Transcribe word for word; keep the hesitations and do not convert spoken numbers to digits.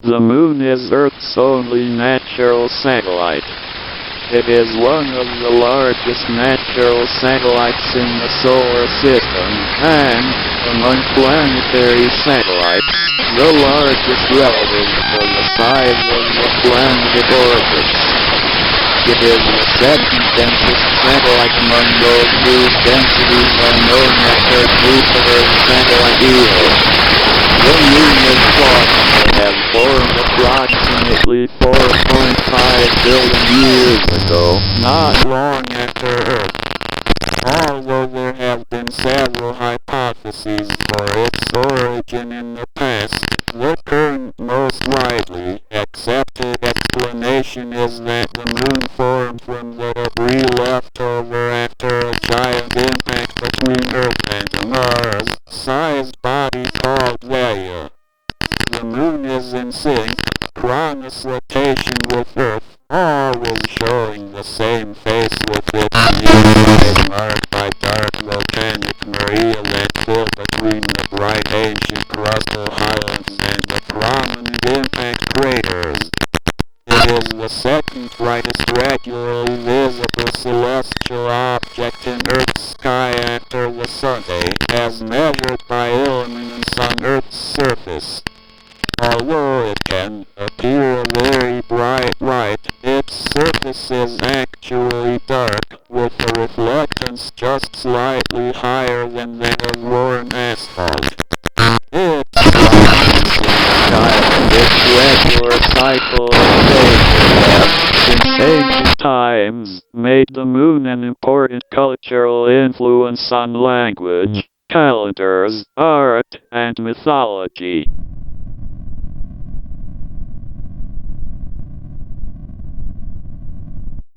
The Moon is Earth's only natural satellite. It is one of the largest natural satellites in the solar system, and, among planetary satellites, the largest relative to the size of the planet it orbits. It is the second densest satellite among those whose densities are known after Jupiter's satellite Io. The Moon is thought to have formed approximately four point five billion years ago, not long after Earth. Although there have been several hypotheses for its origin in the past, the current most widely accepted explanation is that the Moon formed from the debris left over after a giant impact between Earth and a Mars-sized body called Theia. The Moon is in synchronous rotation with Earth, always showing the same face with its near side marked by dark volcanic maria that fill between the bright ancient crustal highlands and the prominent impact craters. It is the second brightest regularly visible celestial object in Earth's sky after the Sun, as measured by illuminance on Earth's surface. Although it can appear very bright light, its surface is actually dark, with a reflectance just slightly higher than that of worn asphalt. Its brightness in the sky and its regular cycle of phases have, since ancient times, made the Moon an important cultural influence on language, calendars, art, and mythology.